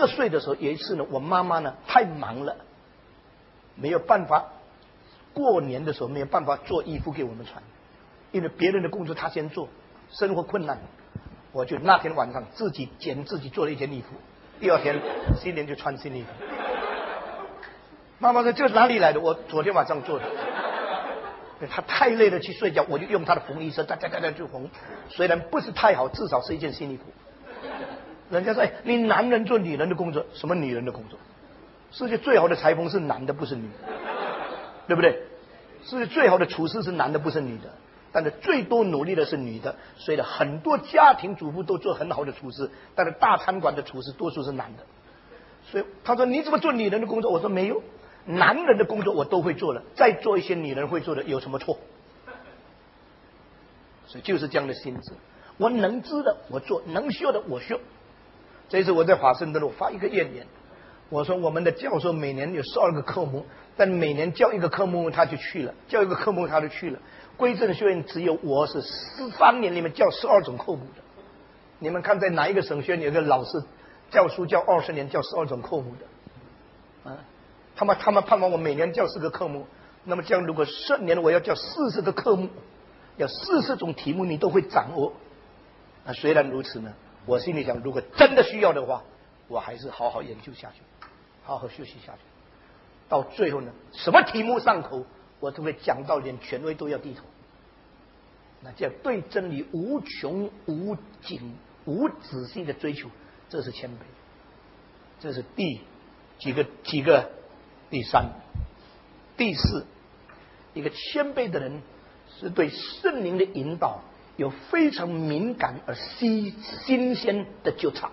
12岁的时候，有一次呢，我妈妈呢太忙了，没有办法，过年的时候没有办法做衣服给我们穿，因为别人的工作她先做，生活困难，我就那天晚上自己剪自己做了一件衣服，第二天新年就穿新衣服。妈妈说这是哪里来的？我昨天晚上做的。他太累了去睡觉，我就用他的缝衣绳哒就缝，虽然不是太好，至少是一件新衣服。人家说，你男人做女人的工作，什么女人的工作？世界最好的裁缝是男的，不是女的，对不对？世界最好的厨师是男的，不是女的，但是最多努力的是女的。所以呢，很多家庭主妇都做很好的厨师，但是大餐馆的厨师多数是男的。所以他说你怎么做女人的工作？我说没有。男人的工作我都会做了，再做一些女人会做的有什么错？所以就是这样的性质，我能知的我做，能学的我学。这一次我在华盛顿我发一个怨言，我说我们的教授每年有12个科目，但每年教一个科目他就去了，教一个科目他就去了。归正学院只有我是13年里面教12种科目的。你们看在哪一个省学院有个老师教书教20年教12种科目的？他们盼望我每年教4个科目，那么这样如果10年我要教40个科目，要40种题目你都会掌握。那虽然如此呢，我心里想，如果真的需要的话，我还是好好研究下去，好好学习下去。到最后呢，什么题目上口，我都会讲到连权威都要低头。那这样对真理无穷无尽无止境的追求，这是谦卑。这是第几个？第3、第4，一个谦卑的人是对圣灵的引导有非常敏感而新鲜的觉察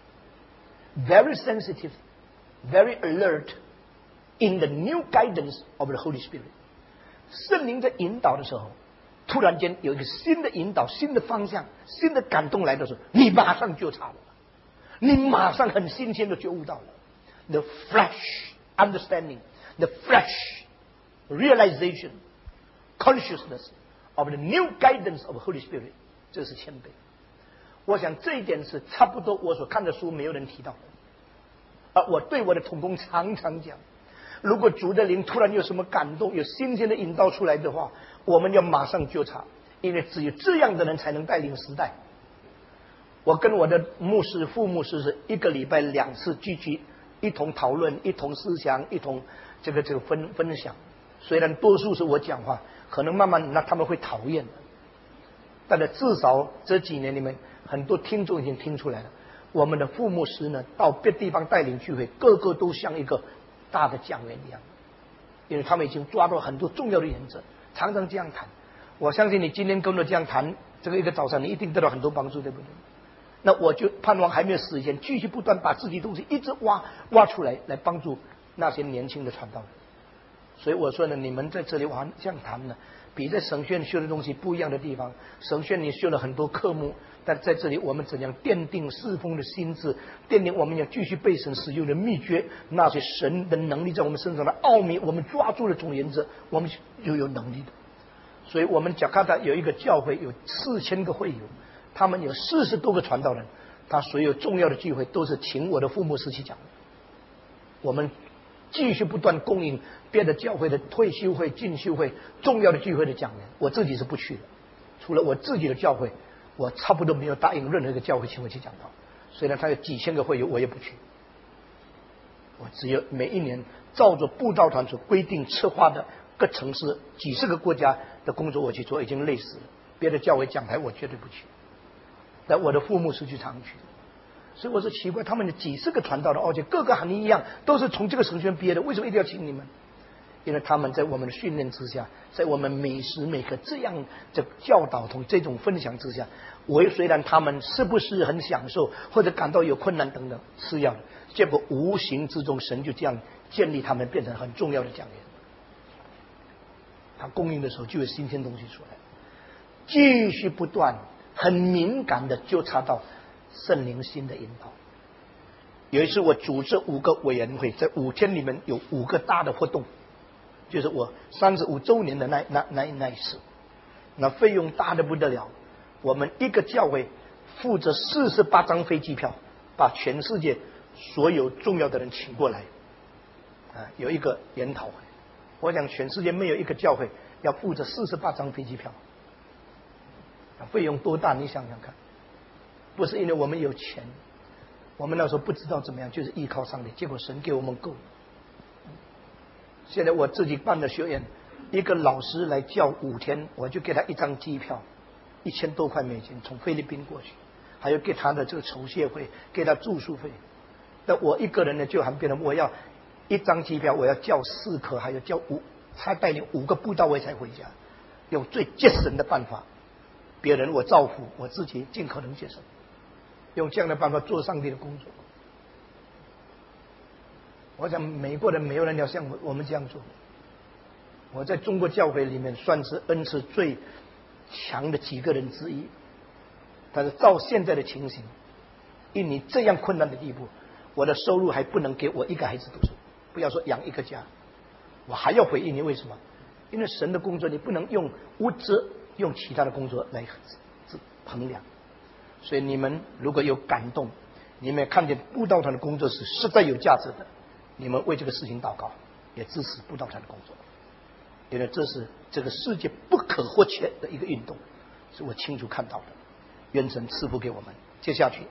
，very sensitive, very alert in the new guidance of the Holy Spirit。圣灵在引导的时候，突然间有一个新的引导、新的方向、新的感动来的时候，你马上觉察了，你马上很新鲜的觉悟到了 the fresh understanding, the fresh realization, consciousness of the new guidance of the Holy Spirit， 这是谦卑。我想这一点是差不多我所看的书没有人提到的。而我对我的同工常常讲，如果主的灵突然有什么感动，有新鲜的引导出来的话，我们要马上觉察，因为只有这样的人才能带领时代。我跟我的牧师、副牧师是1个礼拜2次聚集，一同讨论，一同思想，一同这个分享。虽然多数是我讲话，可能慢慢那他们会讨厌的，但是至少这几年里面，很多听众已经听出来了。我们的副牧师呢，到别地方带领聚会，个个都像一个大的讲员一样，因为他们已经抓到很多重要的原则，常常这样谈。我相信你今天跟我这样谈，这个一个早上你一定得到很多帮助，对不对？那我就盼望还没有死以前，继续不断把自己东西一直挖出来，来帮助那些年轻的传道人。所以我说呢，你们在这里玩这样谈呢，比在神学院修的东西不一样的地方。神学院你修了很多科目，但在这里我们怎样奠定侍奉的心智，奠定我们要继续被神使用的秘诀，那些神的能力在我们身上的奥秘，我们抓住了总原则，我们就有能力的。所以我们加卡达有一个教会，有4000个会友，他们有40多个传道人，他所有重要的聚会都是请我的副牧师去讲的。我们继续不断供应别的教会的退休会、进修会、重要的聚会的讲员，我自己是不去的。除了我自己的教会，我差不多没有答应任何一个教会请我去讲道。虽然他有几千个会友，我也不去。我只有每一年照着布道团所规定策划的各城市几十个国家的工作我去做，已经累死了。别的教会讲台我绝对不去，但我的父母是去常去。所以我是奇怪，他们有几十个传道的，而且各个行业一样，都是从这个神学院毕业的，为什么一定要请你们？因为他们在我们的训练之下，在我们每时每刻这样的教导同这种分享之下，虽然他们是不是很享受或者感到有困难等等，是要的，结果无形之中神就这样建立他们变成很重要的讲员。他供应的时候就有新鲜东西出来，继续不断很敏感的就察到圣灵新的引导。有一次我组织5个委员会，在5天里面有5个大的活动，就是我35周年的那一次，那费用大的不得了。我们一个教会负责48张飞机票，把全世界所有重要的人请过来，有一个研讨会。我想全世界没有一个教会要负责48张飞机票，费用多大？你想想看。不是因为我们有钱，我们那时候不知道怎么样，就是依靠上帝，结果神给我们够。现在我自己办的学院，一个老师来教5天，我就给他1张机票，1000多块美金，从菲律宾过去，还有给他的这个筹械费，给他住宿费。那我一个人呢，就喊别人我要1张机票，我要叫4颗，还要叫他带领5个布道会才回家，用最节省的办法。别人我照顾，我自己尽可能节省，用这样的办法做上帝的工作。我想美国人没有人要像我们这样做。我在中国教会里面算是恩赐最强的几个人之一，但是照现在的情形，印尼这样困难的地步，我的收入还不能给我1个孩子读书，不要说养1个家，我还要回印尼。为什么？因为神的工作你不能用物质，用其他的工作来衡量。所以你们如果有感动，你们看见布道团的工作是实在有价值的，你们为这个事情祷告，也支持布道团的工作，因为这是这个世界不可或缺的一个运动，是我清楚看到的。愿神赐福给我们。接下去，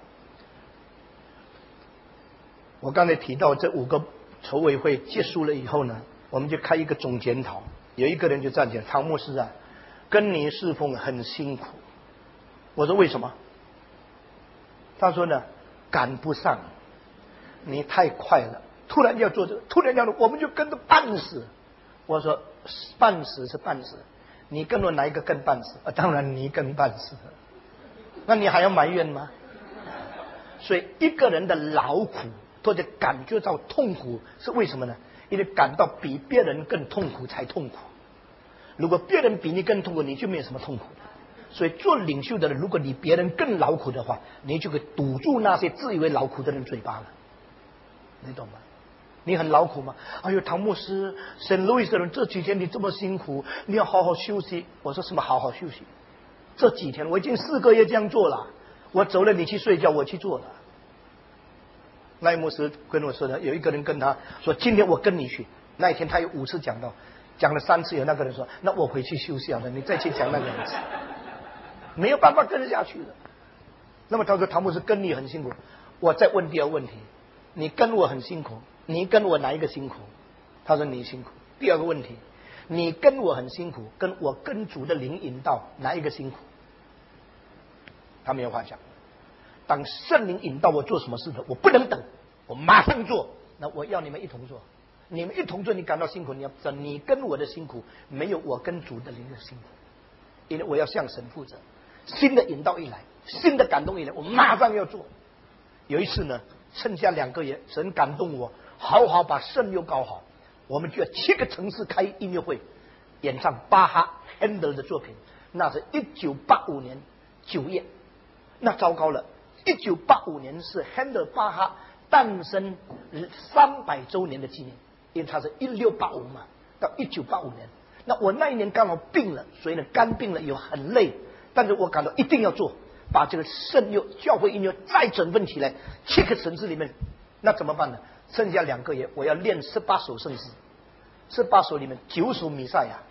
我刚才提到这5个筹委会结束了以后呢，我们就开一个总检讨。有一个人就站起来，唐牧师啊，跟你侍奉很辛苦。我说为什么？他说呢，赶不上，你太快了，突然要做这个，突然要做，我们就跟着半死。我说半死是半死，你跟我哪一个更半死？当然你更半死，那你还要埋怨吗？所以一个人的劳苦或者感觉到痛苦是为什么呢？因为感到比别人更痛苦才痛苦。如果别人比你更痛苦，你就没有什么痛苦。所以做领袖的人，如果你别人更劳苦的话，你就可以堵住那些自以为劳苦的人嘴巴了。你懂吗？你很劳苦吗？哎呦，唐牧师，圣路易斯的人这几天你这么辛苦，你要好好休息。我说什么好好休息？这几天我已经4个月这样做了，我走了你去睡觉，我去做了。赖牧师跟我说的，有一个人跟他说，今天我跟你去。那一天他有5次讲到，讲了3次，有那个人说，那我回去休息好了，你再去讲那个人，没有办法跟下去了。那么他说，唐牧师跟你很辛苦。我再问第2个问题，你跟我很辛苦，你跟我哪一个辛苦？他说你辛苦。第2个问题，你跟我很辛苦，跟我跟主的灵引导哪一个辛苦？他没有话讲。当圣灵引导我做什么事的，我不能等，我马上做。那我要你们一同做，你们一同做，你感到辛苦，你要知道你跟我的辛苦没有我跟主的灵的辛苦，因为我要向神负责。新的引导一来，新的感动一来，我马上要做。有一次呢，剩下2个月，神感动我，好好把圣乐搞好，我们就要7个城市开音乐会，演唱巴哈 Handel 的作品。那是1985年9月，那糟糕了。1985年是 Handel 巴哈诞生300周年的纪念，因为他是1685嘛，到1985年。那我那一年刚好病了，所以呢肝病了，有很累，但是我感到一定要做，把这个圣乐教会音乐再整顿起来。7个城市里面，那怎么办呢？剩下2个月，我要练18首圣诗，18首里面9首弥赛亚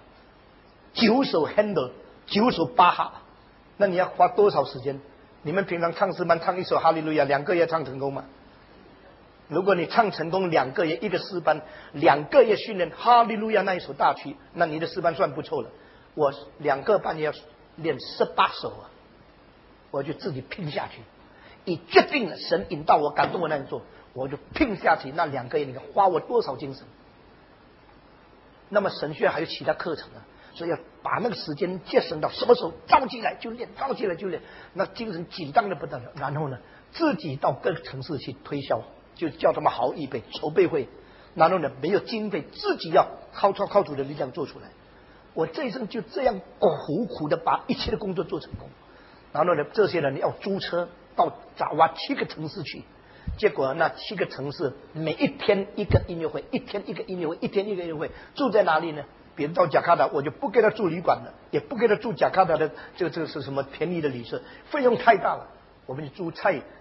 ，9首 Handel， 9首巴哈。那你要花多少时间？你们平常唱诗班唱1首哈利路亚2个月唱成功吗？如果你唱成功2个月一个诗班，2个月训练哈利路亚那一首大曲，那你的诗班算不错了。我2个半月要练18首啊，我就自己拼下去。已决定了，神引导我感动我那样做，我就拼下去。那2个月你看花我多少精神？那么神学院还有其他课程啊，所以要把那个时间节省到什么时候召集来就练，召集来就练，那精神紧张的不得了。然后呢，自己到各个城市去推销，就叫他们好预备筹备会。然后呢，没有经费，自己要靠主的力量做出来。我这一生就这样苦苦的把一切的工作做成功。然后呢，这些人要租车到爪哇7个城市去。结果那7个城市每一天一个音乐会，一天一个音乐会，一天一个音乐会。住在哪里呢？比如到贾卡达，我就不给他住旅馆了，也不给他住贾卡达的这个是什么便宜的旅社，费用太大了。我们就住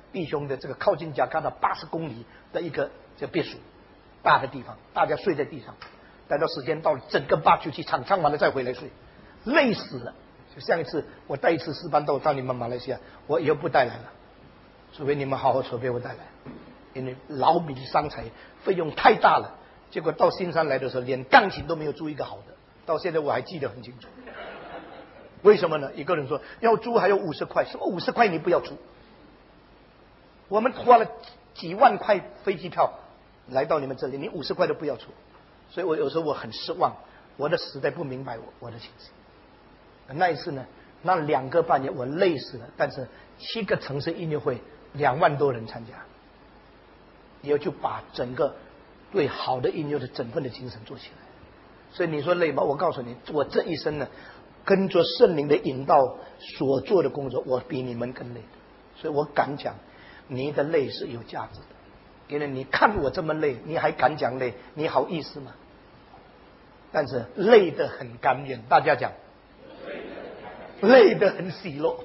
弟兄的这个靠近加卡达80公里的一个这别墅，大的地方，大家睡在地上。待到时间到了，整个巴球去唱完了再回来睡，累死了。就上一次我带一次诗班到你们马来西亚，我以后不带来了，除非你们好好筹备我带来，因为老米伤财费用太大了。结果到新山来的时候，连钢琴都没有租一个好的，到现在我还记得很清楚。为什么呢？一个人说要租还有50块，什么50块你不要出？我们花了几万块飞机票来到你们这里，你50块都不要出。所以我有时候我很失望，我的实在不明白我的情形。那一次呢，那2个半月我累死了，但是7个城市音乐会2万多人参加，也就把整个对好的音乐的整份的精神做起来。所以你说累吗？我告诉你，我这一生呢，跟着圣灵的引导所做的工作，我比你们更累的。所以我敢讲，你的累是有价值的，因为你看我这么累，你还敢讲累，你好意思吗？但是累得很甘愿，大家讲，累得很喜乐。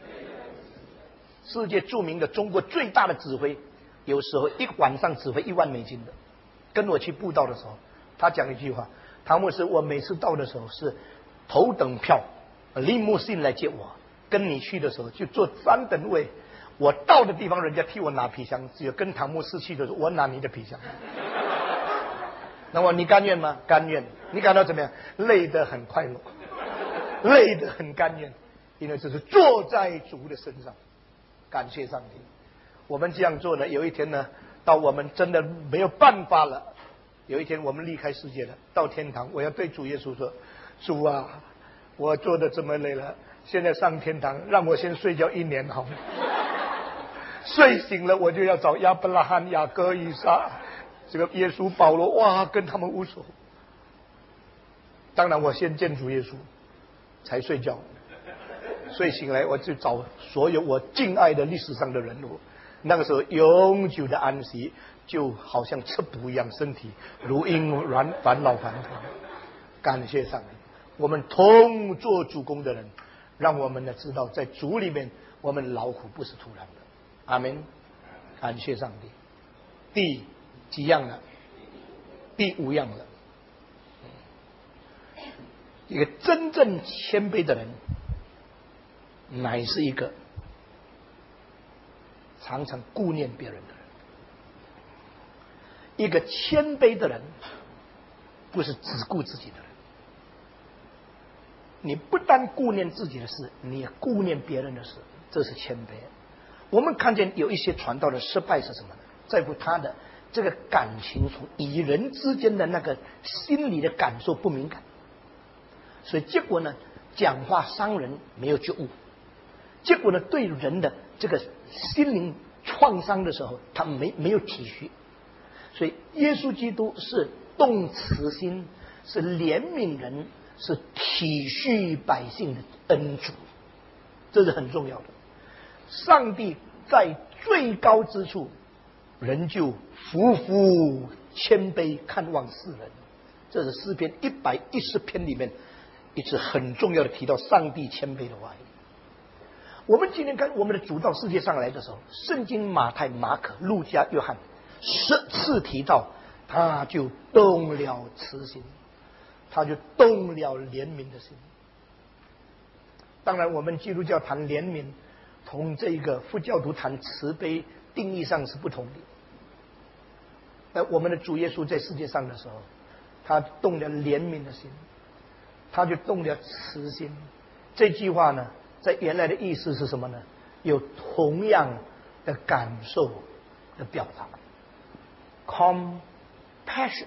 世界著名的中国最大的指挥，有时候一晚上指挥1万美金的，跟我去布道的时候，他讲一句话：唐牧师，我每次到的时候是头等票，利慕信来接我，跟你去的时候就坐3等位。我到的地方，人家替我拿皮箱，只有跟唐牧师去的时候，我拿你的皮箱。那么你甘愿吗？甘愿。你感到怎么样？累得很快乐，累得很甘愿，因为这是坐在主的身上。感谢上帝，我们这样做呢，有一天呢，到我们真的没有办法了，有一天我们离开世界了，到天堂，我要对主耶稣说：主啊，我做的这么累了，现在上天堂，让我先睡觉1年好吗？睡醒了我就要找亚伯拉罕、雅各、以撒，这个耶稣、保罗，哇，跟他们无所。当然我先见主耶稣才睡觉，睡醒来我就找所有我敬爱的历史上的人物，那个时候永久的安息，就好像吃补一样，身体如婴返老还童。感谢上帝，我们同做主公的人，让我们呢知道在主里面我们劳苦不是徒然的。阿们。感谢上帝。第几样了？第5样了。一个真正谦卑的人，乃是一个常常顾念别人的人。一个谦卑的人，不是只顾自己的人。你不但顾念自己的事，你也顾念别人的事，这是谦卑。我们看见有一些传道的失败是什么呢？在乎他的这个感情，从与人之间的那个心理的感受不敏感，所以结果呢，讲话伤人，没有觉悟。结果呢，对人的这个心灵创伤的时候，他没有体恤。所以耶稣基督是动慈心，是怜悯人，是体恤百姓的恩主，这是很重要的。上帝在最高之处，人就匍匐谦卑，看望世人。这是诗篇110篇里面一次很重要的提到上帝谦卑的话语。我们今天看我们的主到世界上来的时候，圣经马太、马可、路加、约翰10次提到，他就动了慈心，他就动了怜悯的心。当然我们基督教谈怜悯，同这个佛教徒谈慈悲定义上是不同的。那我们的主耶稣在世界上的时候，他动了怜悯的心，他就动了慈心。这句话呢，在原来的意思是什么呢？有同样的感受的表达。compassion，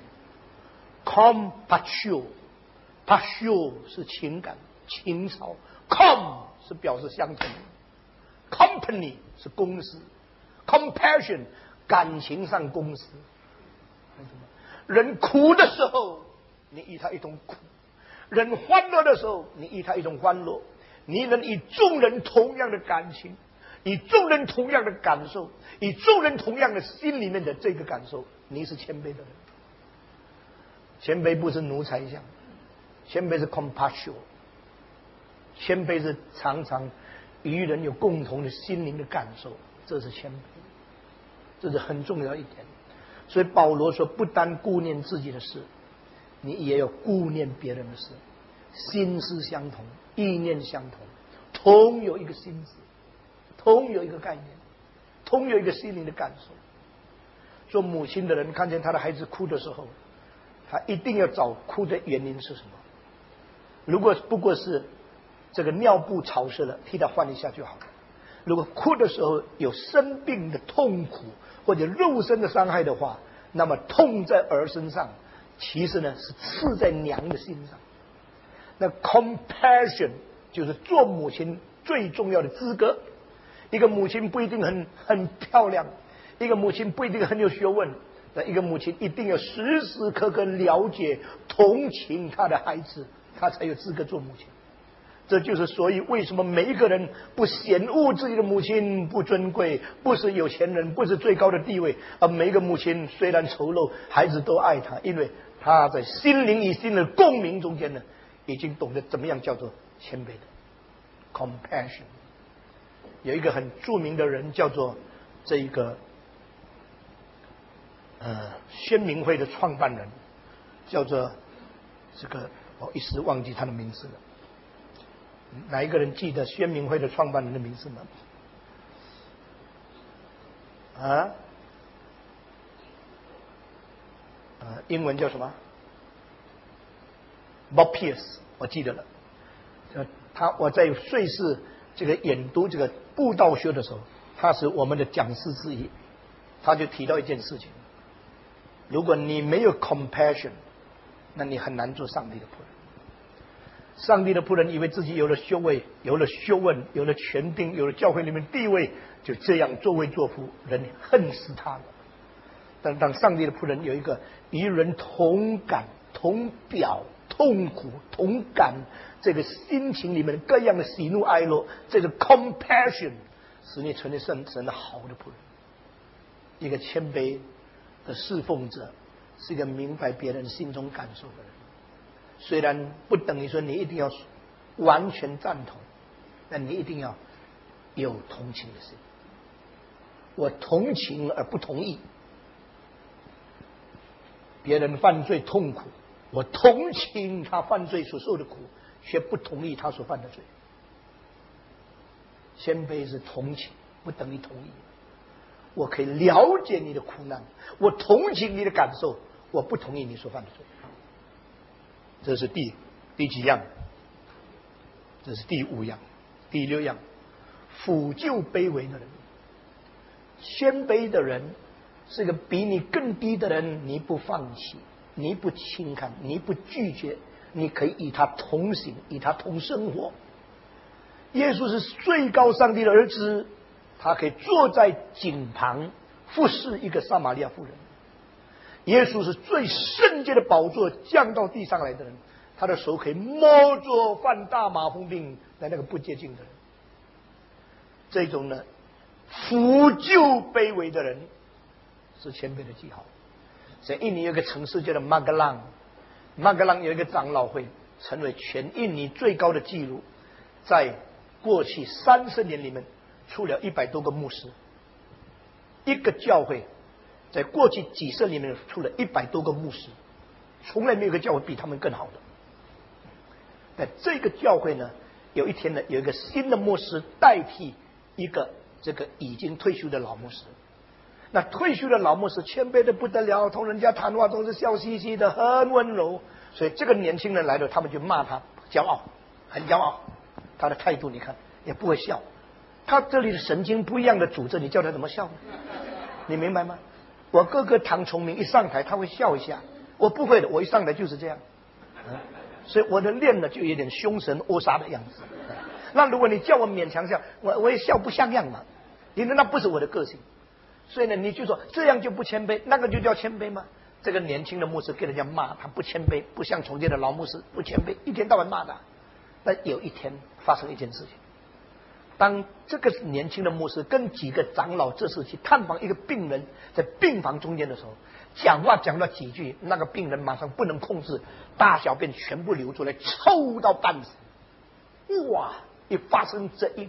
compassion 是情感、情操 ，com 是表示相称 ，company 是公司 ，compassion 感情上公司。人苦的时候，你与他一同苦；人欢乐的时候，你与他一同欢乐。你能与众人同样的感情，与众人同样的感受，与众人同样的心里面的这个感受，你是谦卑的人。谦卑不是奴才相，谦卑是 compassion， 谦卑是常常与人有共同的心灵的感受， 这是谦卑，这是很重要一点。所以保罗说，不单顾念自己的事，你也要顾念别人的事，心思相同，意念相同，同有一个心思，同有一个概念，同有一个心灵的感受。做母亲的人看见他的孩子哭的时候，他一定要找哭的原因是什么。如果不过是这个尿布潮湿了，替他换一下就好了。如果哭的时候有生病的痛苦或者肉身的伤害的话，那么痛在儿身上，其实呢是刺在娘的心上。那 compassion 就是做母亲最重要的资格。一个母亲不一定很漂亮，一个母亲不一定很有学问，但一个母亲一定要时时刻刻了解同情她的孩子，她才有资格做母亲。这就是所以为什么每一个人不嫌恶自己的母亲不尊贵，不是有钱人，不是最高的地位，而每一个母亲虽然丑陋，孩子都爱她，因为她在心灵与心的共鸣中间呢，已经懂得怎么样叫做谦卑的 compassion。 有一个很著名的人叫做这一个宣明会的创办人，叫做这个我一时忘记他的名字了。哪一个人记得宣明会的创办人的名字吗？英文叫什么 ？Bob Pierce， 我记得了。我在瑞士这个研读这个布道学的时候，他是我们的讲师之一。他就提到一件事情：如果你没有 compassion， 那你很难做上帝的仆人。上帝的仆人以为自己有了修为，有了学问，有了权柄，有了教会里面地位，就这样作威作福，人恨死他了。但当上帝的仆人有一个与人同感、同表痛苦、同感这个心情里面各样的喜怒哀乐，这个 compassion 使你成为神的好的仆人。一个谦卑的侍奉者，是一个明白别人心中感受的人。虽然不等于说你一定要完全赞同，但你一定要有同情的心。我同情而不同意，别人犯罪痛苦，我同情他犯罪所受的苦，却不同意他所犯的罪。谦卑是同情，不等于同意。我可以了解你的苦难，我同情你的感受，我不同意你所犯的罪。这是第几样？这是第5样。第6样，抚救卑微的人。谦卑的人是一个比你更低的人，你不放弃，你不轻看，你不拒绝，你可以与他同行，与他同生活。耶稣是最高上帝的儿子，他可以坐在井旁服侍一个撒玛利亚妇人。耶稣是最圣洁的宝座降到地上来的人，他的手可以摸着犯大麻风病的那个不洁净的人。这种呢，扶救卑微的人是谦卑的记号。在印尼有一个城市叫做马格朗，马格朗有一个长老会，成为全印尼最高的纪录，在过去30年里面出了100多个牧师。一个教会在过去几十年里面出了100多个牧师，从来没有一个教会比他们更好的。但这个教会呢，有一天呢，有一个新的牧师代替一个这个已经退休的老牧师。那退休的老牧师谦卑的不得了，同人家谈话都是笑嘻嘻的，很温柔。所以这个年轻人来了，他们就骂他骄傲，很骄傲。他的态度你看也不会笑。他这里的神经不一样的主着，你叫他怎么笑呢？你明白吗？我哥哥唐崇明一上台他会笑一下，我不会的，我一上台就是这样。所以我的练呢就有点凶神恶煞的样子。那如果你叫我勉强笑，我也笑不像样嘛，因为那不是我的个性。所以呢，你就说这样就不谦卑，那个就叫谦卑吗？这个年轻的牧师给人家骂他不谦卑，不像从前的老牧师不谦卑，一天到晚骂他。但有一天发生一件事情，当这个年轻的牧师跟几个长老这次去探访一个病人，在病房中间的时候，讲话讲了几句，那个病人马上不能控制，大小便全部流出来，臭到半死。哇！一发生这一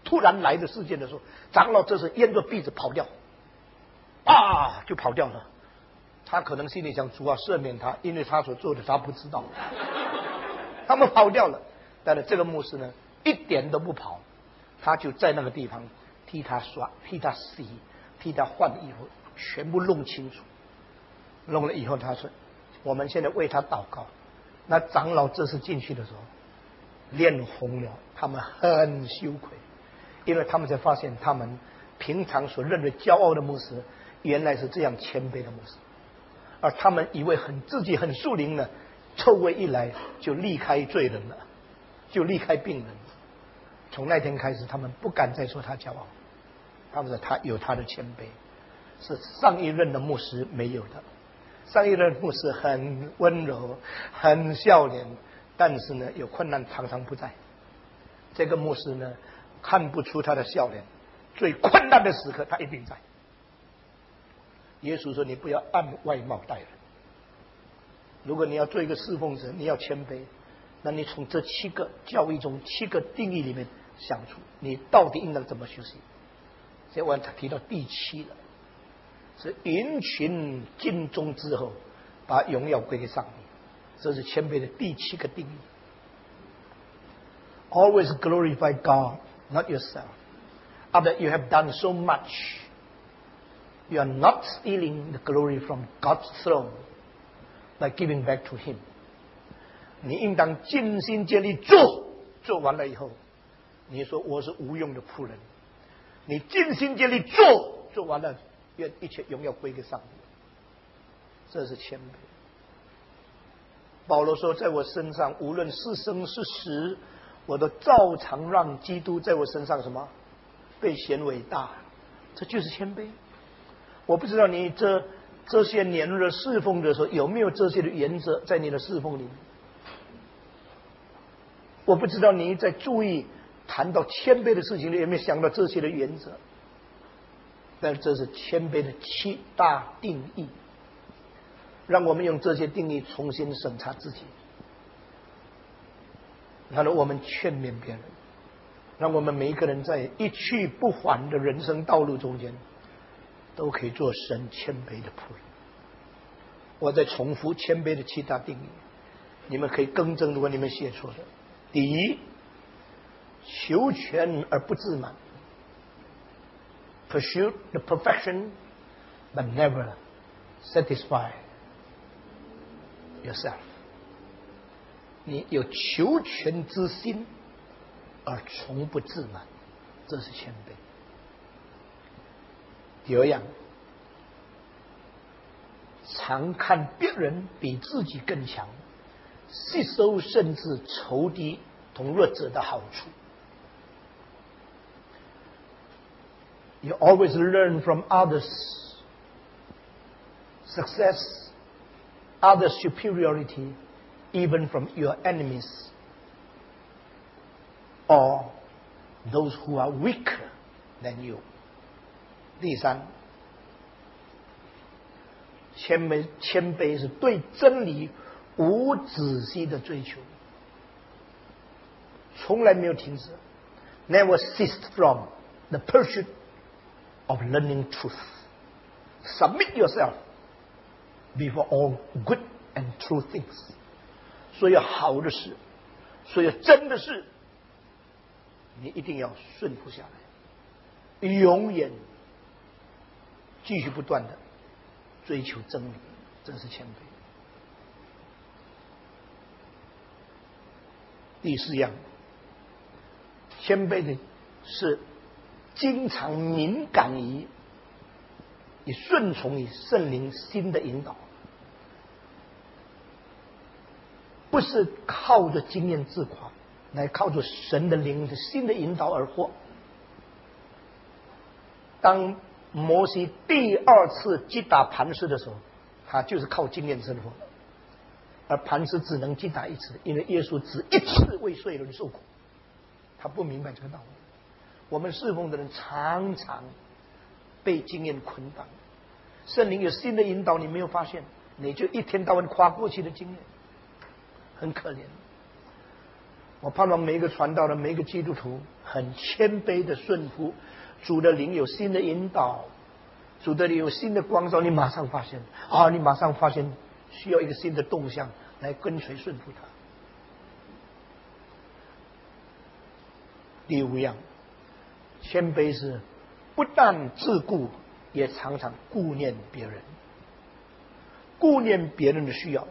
突然来的事件的时候，长老这时咽着鼻子跑掉，就跑掉了。他可能心里想：主啊，赦免他，因为他所做的他不知道。他们跑掉了，但是这个牧师呢，一点都不跑，他就在那个地方替他刷、替他洗、替他换衣服，全部弄清楚。弄了以后，他说：“我们现在为他祷告。”那长老这次进去的时候，脸红了，他们很羞愧，因为他们才发现，他们平常所认为骄傲的牧师，原来是这样谦卑的牧师，而他们以为自己很属灵呢，臭味一来就离开罪人了，就离开病人。从那天开始，他们不敢再说他骄傲，他们说他有他的谦卑，是上一任的牧师没有的。上一任牧师很温柔，很笑脸，但是呢，有困难常常不在。这个牧师呢，看不出他的笑脸，最困难的时刻他一定在。耶稣说：“你不要按外貌待人。如果你要做一个侍奉者，你要谦卑，那你从这7个教义中7个定义里面想出，你到底应当怎么学习。”所以我提到第7了。是迎群尽忠之后，把荣耀归给上帝，这是谦卑的第7个定义。Always glorify God, not yourself. After you have done so much, you are not stealing the glory from God's throne by giving back to Him. 你应当尽心竭力做，做完了以后，你说我是无用的仆人。你尽心竭力做，做完了。愿一切荣耀归给上帝，这是谦卑。保罗说：“在我身上，无论是生是死，我都照常让基督在我身上什么被显伟大。”这就是谦卑。我不知道你这些年的侍奉的时候，有没有这些的原则在你的侍奉里面？我不知道你在注意谈到谦卑的事情里，有没有想到这些的原则？但这是谦卑的7大定义，让我们用这些定义重新审查自己，让我们劝勉别人，让我们每一个人在一去不返的人生道路中间，都可以做神谦卑的仆人。我再重复谦卑的7大定义，你们可以更正，如果你们写错的。第一，求全而不自满。Pursue the perfection, but never satisfy yourself. 你有求全之心，而从不自满，这是谦卑。第二样，常看别人比自己更强，吸收甚至仇敌同弱者的好处。You always learn from others' success, others' superiority, even from your enemies, or those who are weaker than you. 第三，谦卑是对真理无止息的追求，从来没有停止 ，never ceased from the pursuit of learning truth. Submit yourself before all good and true things. 所有好的事，所有真的事，你一定要顺服下来，永远继续不断的追求真理，这是谦卑。第4样，谦卑的是经常敏感于也顺从于圣灵新的引导，不是靠着经验自夸，乃靠着神的灵的新的引导而活。当摩西第2次击打磐石的时候，他就是靠经验生活，而磐石只能击打1次，因为耶稣只1次为罪人受苦，他不明白这个道理。我们侍奉的人常常被经验捆绑，圣灵有新的引导，你没有发现，你就一天到晚夸过去的经验，很可怜。 我盼望每一个传道的每一个基督徒很谦卑的顺服主的灵，有新的引导，主的灵有新的光照，你马上发现你马上发现需要一个新的动向来跟随顺服他。第五样，谦卑是不但自顾，也常常顾念别人，顾念别人的需要，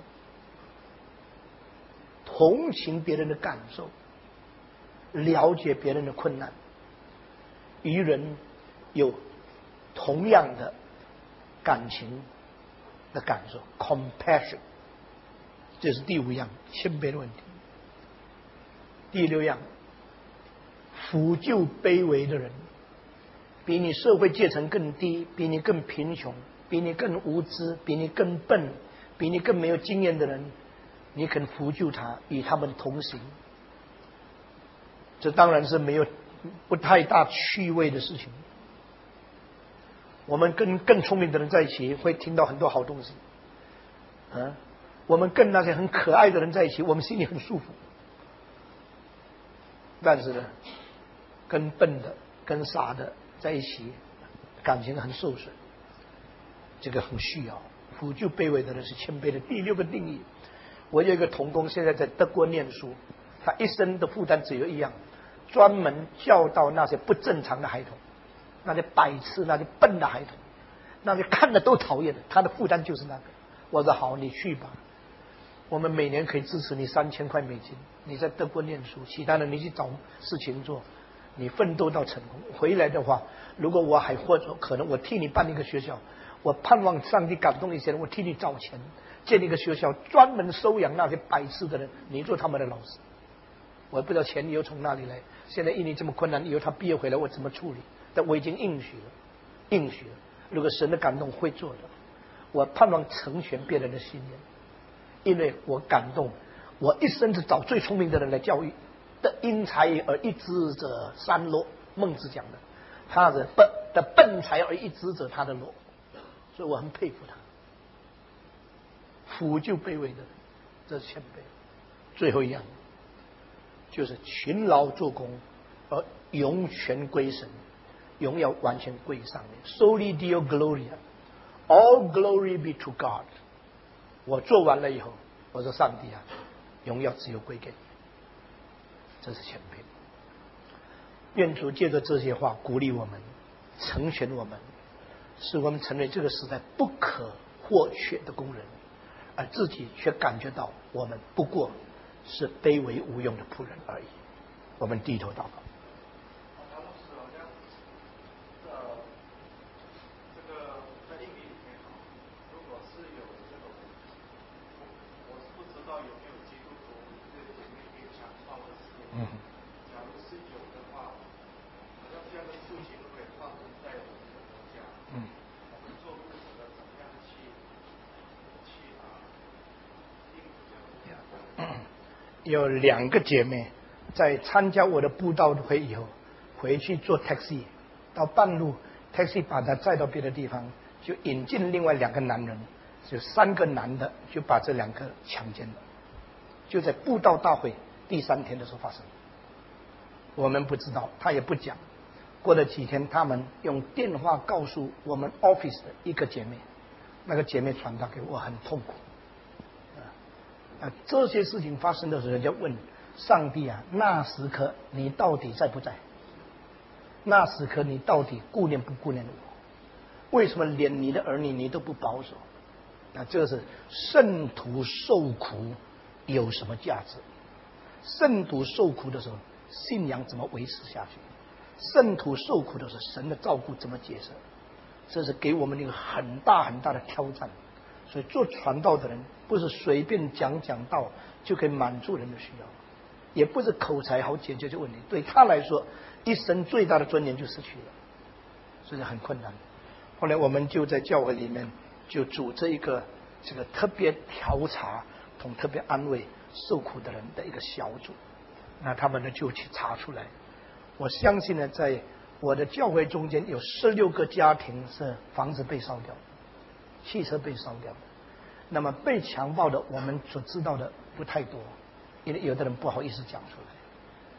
同情别人的感受，了解别人的困难，与人有同样的感情的感受 compassion， 这是第五样谦卑的问题。第六样，扶救卑微的人，比你社会阶层更低，比你更贫穷，比你更无知，比你更笨，比你更没有经验的人，你肯扶救他，与他们同行，这当然是不太大趣味的事情。我们跟更聪明的人在一起，会听到很多好东西我们跟那些很可爱的人在一起，我们心里很舒服。但是呢，跟笨的跟傻的在一起，感情很受损，这个很需要扶救卑微的人，是谦卑的第六个定义。我有一个同工现在在德国念书，他一生的负担只有一样，专门教导那些不正常的孩童，那些白痴，那些笨的孩童，那些看了都讨厌的，他的负担就是那个。我说好，你去吧，我们每年可以支持你$3000美金，你在德国念书，其他的你去找事情做，你奋斗到成功。回来的话，如果我还活着，可能我替你办一个学校，我盼望上帝感动一些人，我替你找钱建一个学校，专门收养那些白痴的人，你做他们的老师。我不知道钱又从哪里来，现在印尼这么困难，以后他毕业回来我怎么处理？但我已经应许了，如果神的感动会做的。我盼望成全别人的信念，因为我感动，我一生是找最聪明的人来教育的，因才而一知者三罗，孟子讲的，他的笨才而一知者他的罗，所以我很佩服他。扶救卑微的人，这是谦卑。最后一样就是勤劳做工，而永全归神，荣耀完全归上面。Soli Deo Gloria，All glory be to God。我做完了以后，我说上帝啊，荣耀只有归给你，这是谦卑。愿主借着这些话鼓励我们，成全我们，使我们成为这个时代不可或缺的工人，而自己却感觉到我们不过是卑微无用的仆人而已。我们低头祷告。 假如是有的话，好像这样的事情会发生在我们的国家。我们做牧者的怎么样去应付这样的？ 有2个姐妹在参加我的布道会以后，回去坐 taxi， 到半路 taxi 把她载到别的地方，就引进另外2个男人，就3个男的就把这2个强奸了，就在布道大会第3天的时候发生。我们不知道，他也不讲。过了几天，他们用电话告诉我们 office 的一个姐妹，那个姐妹传达给我，很痛苦。这些事情发生的时候，人家问上帝啊，那时刻你到底在不在？那时刻你到底顾念不顾念我？为什么连你的儿女你都不保守？那这是圣徒受苦有什么价值？圣徒受苦的时候，信仰怎么维持下去？圣徒受苦的时候，神的照顾怎么解释？这是给我们一个很大很大的挑战。所以做传道的人不是随便讲道就可以满足人的需要，也不是口才好解决这个问题。对他来说，一生最大的尊严就失去了，所以很困难。后来我们就在教会里面就组织一个这个特别调查同特别安慰受苦的人的一个小组，那他们呢就去查出来。我相信呢，在我的教会中间有16个家庭是房子被烧掉，汽车被烧掉的。那么被强暴的，我们所知道的不太多，因为有的人不好意思讲出来。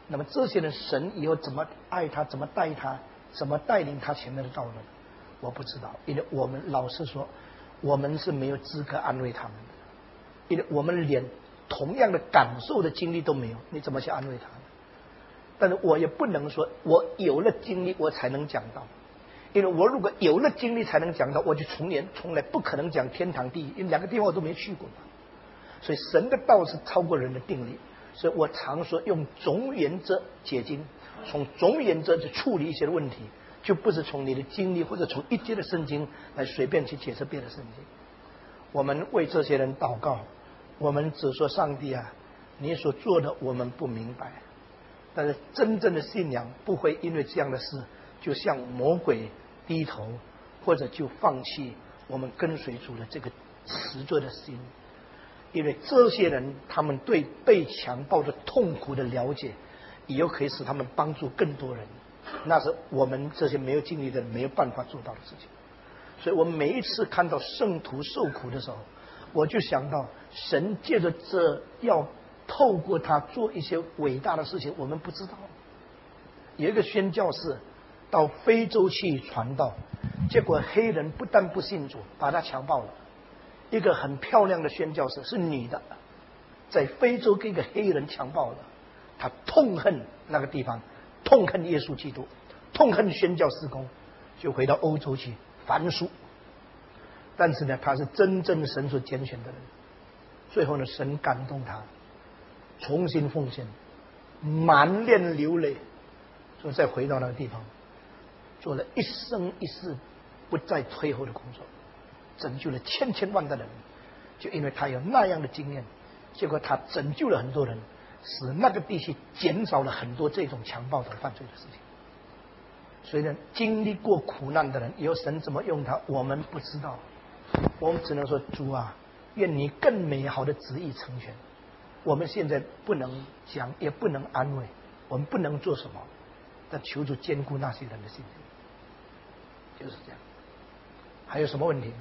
那么这些人神以后怎么爱他，怎么带他，怎么带领他前面的道路，我不知道。因为我们老实说，我们是没有资格安慰他们的，因为我们连同样的感受的经历都没有，你怎么去安慰他呢？但是我也不能说我有了经历我才能讲道，因为我如果有了经历才能讲道，我就从来不可能讲天堂地狱，因为两个地方我都没去过嘛。所以神的道是超过人的定力，所以我常说用总原则解经，从总原则去处理一些问题，就不是从你的经历或者从一节的圣经来随便去解释别的圣经。我们为这些人祷告，我们只说上帝啊，你所做的我们不明白，但是真正的信仰不会因为这样的事就向魔鬼低头，或者就放弃我们跟随主的这个实作的心。因为这些人他们对被强暴的痛苦的了解，以后可以使他们帮助更多人，那是我们这些没有经历的人没有办法做到的事情。所以我每一次看到圣徒受苦的时候，我就想到神借着这要透过他做一些伟大的事情，我们不知道。有一个宣教士到非洲去传道，结果黑人不但不信主，把他强暴了。一个很漂亮的宣教士是女的，在非洲给一个黑人强暴了，他痛恨那个地方，痛恨耶稣基督，痛恨宣教事工，就回到欧洲去繁书。但是呢，他是真正神所拣选的人。最后呢，神感动他，重新奉献，满脸流泪，说再回到那个地方，做了一生一世不再退后的工作，拯救了千千万的人。就因为他有那样的经验，结果他拯救了很多人，使那个地区减少了很多这种强暴的犯罪的事情。所以呢，经历过苦难的人，以后神怎么用他，我们不知道。我们只能说，主啊，愿你更美好的旨意成全。我们现在不能讲，也不能安慰，我们不能做什么，但求主兼顾那些人的心灵，就是这样。还有什么问题？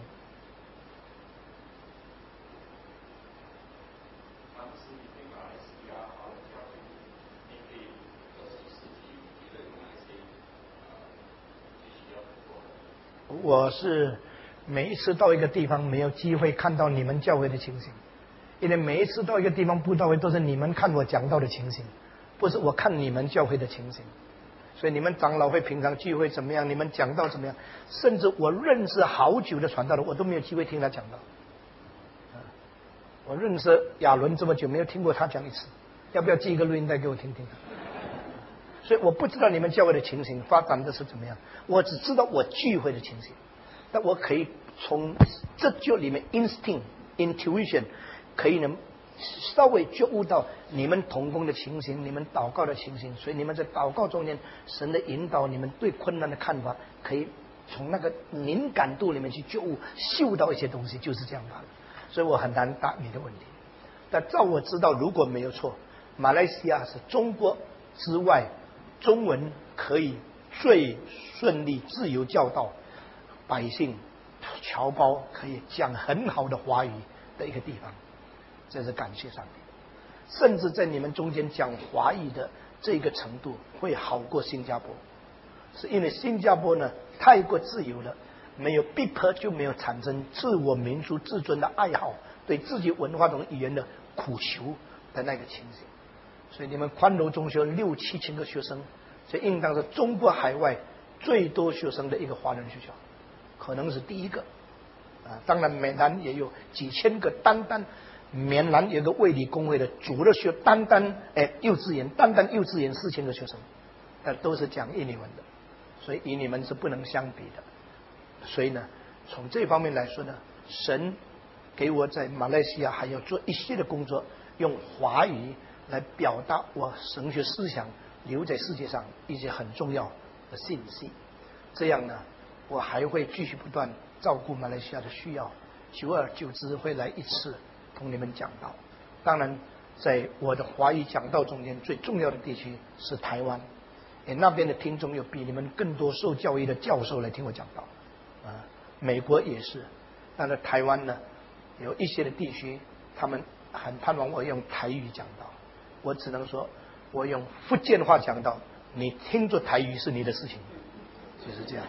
我是每一次到一个地方没有机会看到你们教会的情形，因为每一次到一个地方布道会都是你们看我讲道的情形，不是我看你们教会的情形。所以你们长老会平常聚会怎么样，你们讲道怎么样，甚至我认识好久的传道人，我都没有机会听他讲道。我认识亚伦这么久，没有听过他讲一次，要不要寄一个录音带给我听听？所以我不知道你们教会的情形发展的是怎么样，我只知道我聚会的情形。但我可以从这就里面 intuition 可以能稍微觉悟到你们同工的情形，你们祷告的情形。所以你们在祷告中间，神的引导，你们对困难的看法，可以从那个敏感度里面去觉悟，嗅到一些东西，就是这样罢了。所以我很难答你的问题。但照我知道，如果没有错，马来西亚是中国之外中文可以最顺利自由教导，百姓侨胞可以讲很好的华语的一个地方，这是感谢上帝。甚至在你们中间讲华语的这个程度会好过新加坡，是因为新加坡呢太过自由了，没有逼迫，就没有产生自我民族自尊的爱好，对自己文化中语言的苦求的那个情形。所以你们宽柔中学6、7千个学生，这应当是中国海外最多学生的一个华人学校，可能是第一个。当然闽南也有几千个，单闽南有个卫理公会的主的学，幼稚园4000个学生，但都是讲印尼文的，所以与你们是不能相比的。所以呢，从这方面来说呢，神给我在马来西亚还要做一些的工作，用华语来表达我神学思想留在世界上一些很重要的信息。这样呢，我还会继续不断照顾马来西亚的需要，久而久之会来一次同你们讲道。当然在我的华语讲道中间，最重要的地区是台湾，那边的听众有比你们更多受教育的教授来听我讲道。美国也是，但是台湾呢，有一些的地区他们很盼望我用台语讲道。我只能说， 我用福建话讲到，你听着台语是你的事情，就是这样。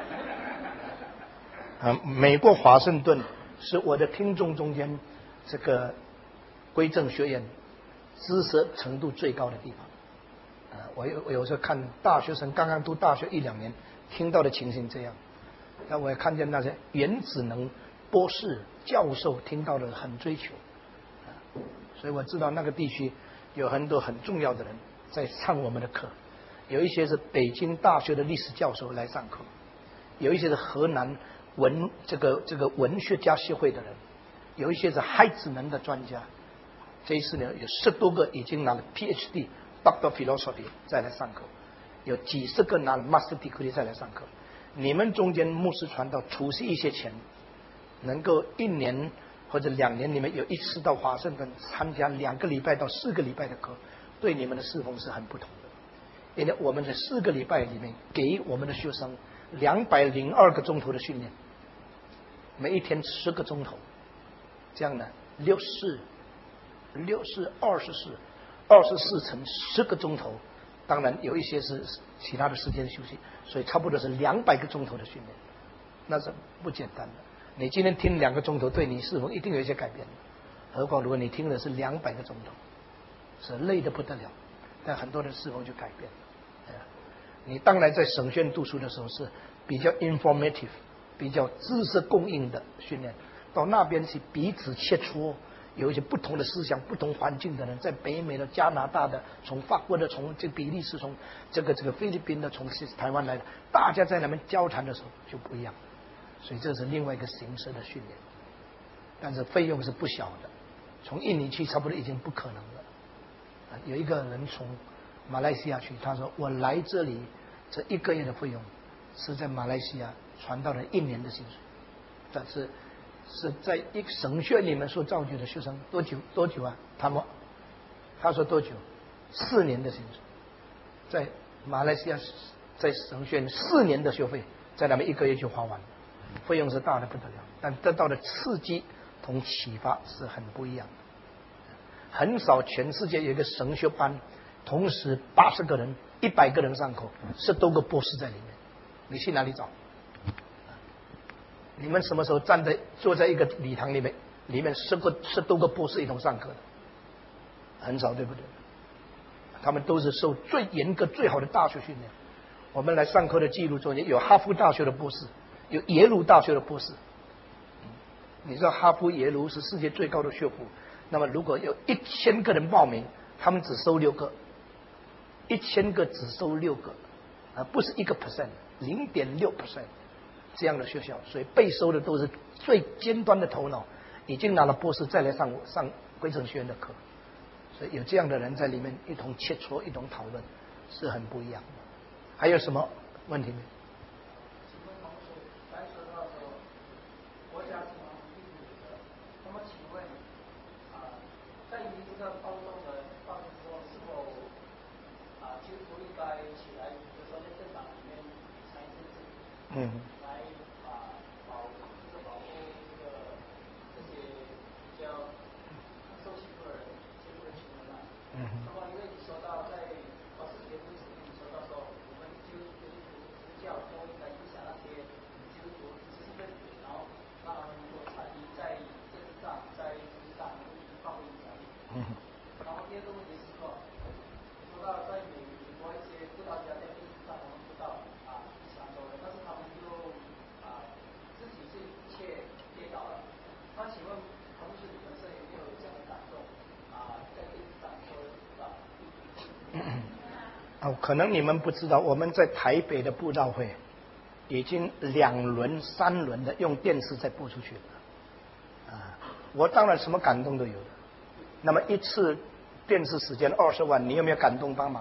美国华盛顿是我的听众中间这个归正学院知识程度最高的地方。我有时候看大学生刚刚读大学1-2年听到的情形这样，那我也看见那些原子能博士教授听到的很追求，所以我知道那个地区有很多很重要的人在上我们的课，有一些是北京大学的历史教授来上课，有一些是河南这个文学家协会的人，有一些是海子能的专家。这一次呢，有10多个已经拿了 PhD、Doctor Philosophy 再来上课，有几十个拿了 Master Degree 再来上课。你们中间牧师传道储蓄一些钱，能够1年或者2年，你们有一次到华盛顿参加2个礼拜到4个礼拜的课，对你们的侍奉是很不同的。因为我们在4个礼拜里面给我们的学生202个钟头的训练，每一天10个钟头，这样呢，64乘10个钟头，当然有一些是其他的时间休息，所以差不多是200个钟头的训练，那是不简单的。你今天听2个钟头，对你是否一定有一些改变的？何况如果你听的是200个钟头，是累得不得了。但很多人是否就改变了？你当然在省学院读书的时候是比较 informative， 比较知识供应的训练，到那边去彼此切磋。有一些不同的思想、不同环境的人，在北美的、加拿大的、从法国的、从这比利时、从这个菲律宾的、从台湾来的，大家在那边交谈的时候就不一样，所以这是另外一个形式的训练，但是费用是不小的，从印尼去差不多已经不可能了。有一个人从马来西亚去，他说我来这里这1个月的费用是在马来西亚传道人1年的薪水，但是在一个省学里面所造就的学生多久啊？他说多久？4年的薪水，在马来西亚在省学4年的学费，在那边1个月就花完了，费用是大的不得了，但得到的刺激同启发是很不一样的。很少全世界有一个神学班，同时80个人、100个人上课，10多个博士在里面，你去哪里找？你们什么时候坐在一个礼堂里面10多个博士一同上课的？很少，对不对？他们都是受最严格、最好的大学训练。我们来上课的记录中间有哈佛大学的博士，有耶鲁大学的博士。你知道哈佛、耶鲁是世界最高的学府，那么如果有1000个人报名，他们只收6个，1000个只收6个，不是1%， 0.6%。这样的学校，所以被收的都是最尖端的头脑，已经拿了博士再来上归正学院的课，所以有这样的人在里面一同切磋、一同讨论，是很不一样的。还有什么问题没？ 请问同学，刚才说到说国家是蛮庇护的，那么请问在于这个包装的方式说，是否基督徒应该起来，比如说在政党里面参与政治？那么，因为你说到在24节故事里，你说到说我们基督教都应该影响那些基督徒知识分子，然后让他们能够参与在政治上、在经济上发挥影响力。然后第二个问题是说到在美国一些布道家在电视上我们知道一起走的，但是他们就自己是一切跌倒了。那请问同学你本身有没有这样的感动？在电视上说可能你们不知道，我们在台北的布道会已经2轮、3轮的用电视在播出去了。我当然什么感动都有的。那么一次电视时间20万，你有没有感动帮忙？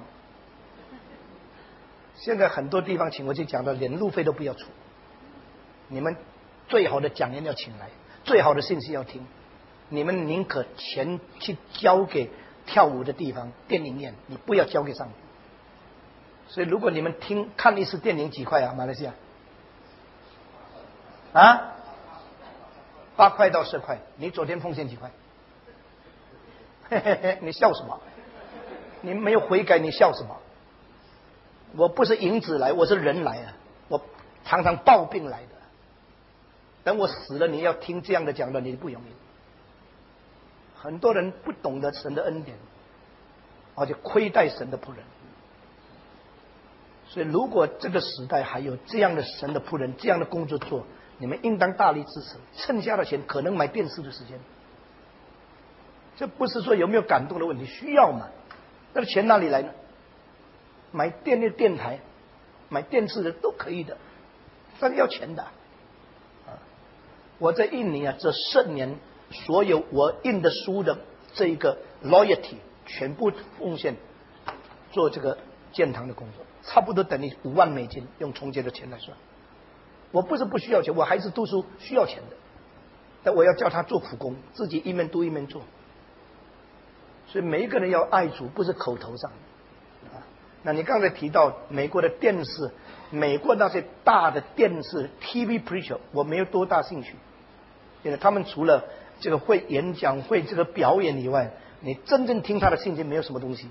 现在很多地方请我去讲的，连路费都不要出。你们最好的讲员要请来，最好的信息要听。你们宁可钱去交给跳舞的地方、电影院，你不要交给上帝。所以如果你们看一次电影几块啊？马来西亚8块到10块，你昨天奉献几块？你笑什么？ 你没有悔改，你笑什么？我不是银子来，我是人来啊！我常常抱病来的。等我死了，你要听这样的讲的，你不容易。很多人不懂得神的恩典，而且亏待神的仆人。所以，如果这个时代还有这样的神的仆人，这样的工作做，你们应当大力支持，剩下的钱可能买电视的时间。这不是说有没有感动的问题，需要嘛？那钱哪里来呢？买电台、买电视的都可以的，但是要钱的。我在印尼啊，这10年，所有我印的书的这一个 loyalty 全部奉献做这个建堂的工作，差不多等于5万美金，用重建的钱来算。我不是不需要钱，我孩子读书需要钱的，但我要叫他做苦工，自己一面读一面做。所以每一个人要爱主，不是口头上。那你刚才提到美国的电视，美国那些大的电视 TV preacher， 我没有多大兴趣，因为他们除了这个会演讲、会这个表演以外，你真正听他的信息没有什么东西，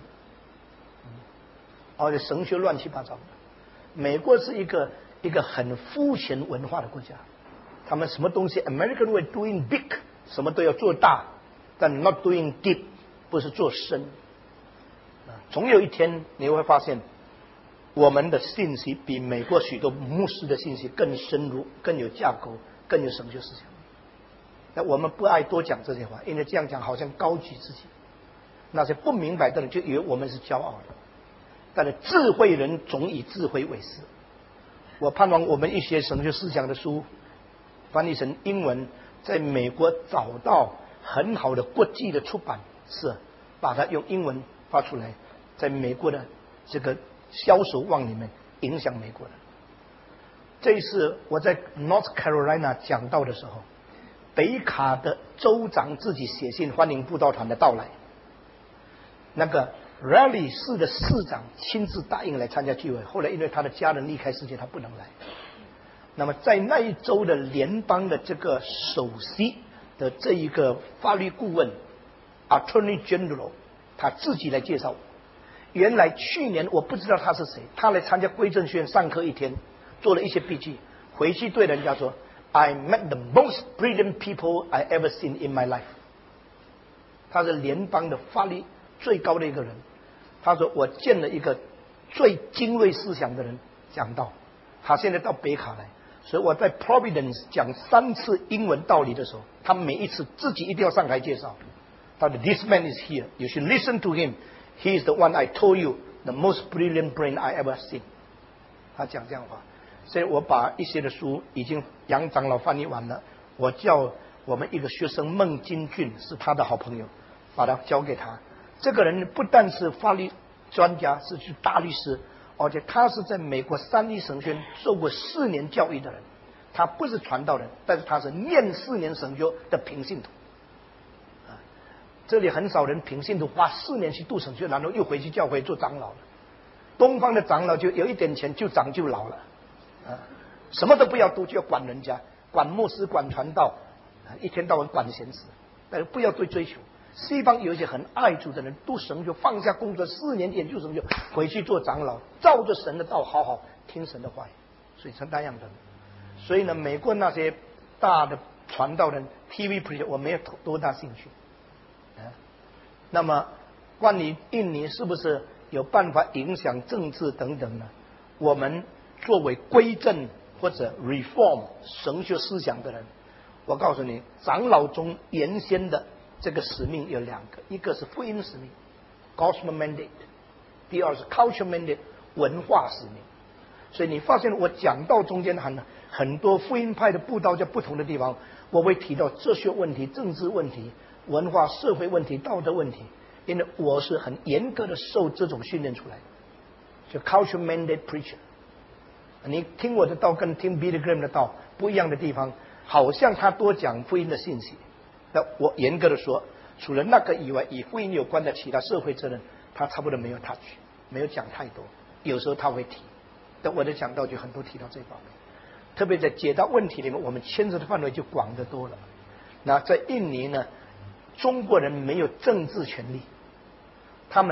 而且神学乱七八糟的。美国是一个很肤浅文化的国家，他们什么东西 American way doing big， 什么都要做大，但 not doing deep， 不是做深。总有一天你会发现，我们的信息比美国许多牧师的信息更深入、更有架构、更有神学思想。但我们不爱多讲这些话，因为这样讲好像高举自己。那些不明白的人就以为我们是骄傲的。但是智慧人总以智慧为师。我盼望我们一些神学思想的书翻译成英文，在美国找到很好的国际的出版社，把它用英文发出来，在美国的这个销售网里面影响美国人。这一次我在 North Carolina 讲道的时候，北卡的州长自己写信欢迎布道团的到来，那个 Raleigh 市的市长亲自答应来参加聚会，后来因为他的家人离开世界，他不能来。那么在那一州的联邦的这个首席的这一个法律顾问 Attorney General， 他自己来介绍我。原来去年我不知道他是谁，他来参加归正学院上课一天，做了一些笔记，回去对人家说 I met the most brilliant people I ever seen in my life。 他是联邦的法律最高的一个人，他说我见了一个最精锐思想的人讲道。他现在到北卡来，所以我在 Providence 讲3次英文道理的时候，他每一次自己一定要上台介绍。他说 This man is here, you should listen to him. He is the one I told you, the most brilliant brain I ever seen. 他讲这样的话，所以我把一些的书已经杨长老翻译完了，我叫我们一个学生孟金俊，是他的好朋友，把他交给他。这个人不但是法律专家，是大律师，而且他是在美国三一神学院受过4年教育的人。他不是传道人，但是他是念4年神学的平信徒。这里很少人平信徒花4年去读神学，然后又回去教会做长老了。东方的长老就有一点钱就长就老了，什么都不要读，就要管人家，管牧师，管传道，一天到晚管闲事，但是不要对追求。西方有一些很爱主的人，读神学，放下工作4年研究神学，回去做长老，照着神的道好好听神的话，所以是那样的。所以呢，美国那些大的传道人 TV preacher 我没有多大兴趣。那么关于印尼是不是有办法影响政治等等呢？我们作为归正或者 reform 神学思想的人，我告诉你，长老中原先的这个使命有2个，一个是福音使命 Gospel Mandate， 第二是 Culture Mandate 文化使命。所以你发现我讲到中间很多福音派的布道在不同的地方，我会提到哲学问题、政治问题、文化社会问题、道德问题，因为我是很严格的受这种训练出来的，就 Culture Mandate Preacher。 你听我的道跟听 Billy Graham 的道不一样的地方，好像他多讲福音的信息，那我严格的说，除了那个以外，与福音有关的其他社会责任，他差不多没有 touch， 没有讲太多。有时候他会提，但我的讲道就很多提到这方面，特别在解答问题里面，我们牵涉的范围就广得多了。那在印尼呢，中国人没有政治权利，他们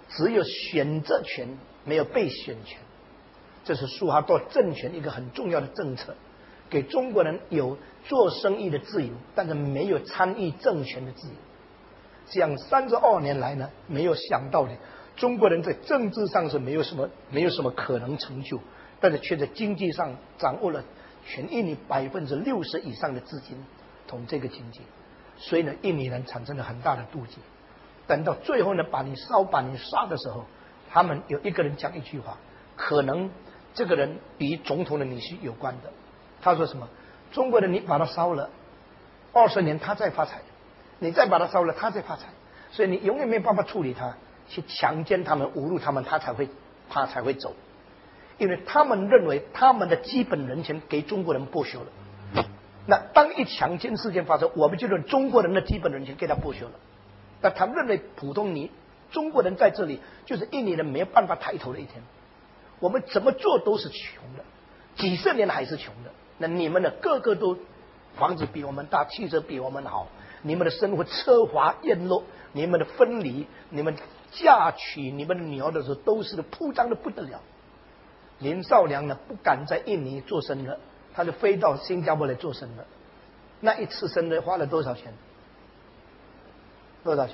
只有选择权，没有被选权。这是苏哈多政权一个很重要的政策，给中国人有做生意的自由，但是没有参与政权的自由。这样32年来呢，没有想到的，中国人在政治上是没有什么可能成就，但是却在经济上掌握了全印尼60%以上的资金统这个经济，所以呢，印尼人产生了很大的妒忌。等到最后呢，把你烧把你杀的时候，他们有一个人讲一句话，可能这个人与总统的女婿有关的。他说什么？中国人你把他烧了20年，他再发财；你再把他烧了，他再发财。所以你永远没有办法处理他，去强奸他们、侮辱他们，他才会走。因为他们认为他们的基本人权给中国人剥削了。那当一强奸事件发生，我们就认中国人的基本人权给他剥削了。但他们认为普通中国人在这里就是印尼人没有办法抬头的一天。我们怎么做都是穷的，几十年还是穷的。那你们呢？个个都房子比我们大，汽车比我们好，你们的生活奢华艳落，你们的分离，你们嫁娶你们的女儿的时候都是铺张的不得了。林少良呢不敢在印尼做生了，他就飞到新加坡来做生了。那一次生了花了多少钱？多少钱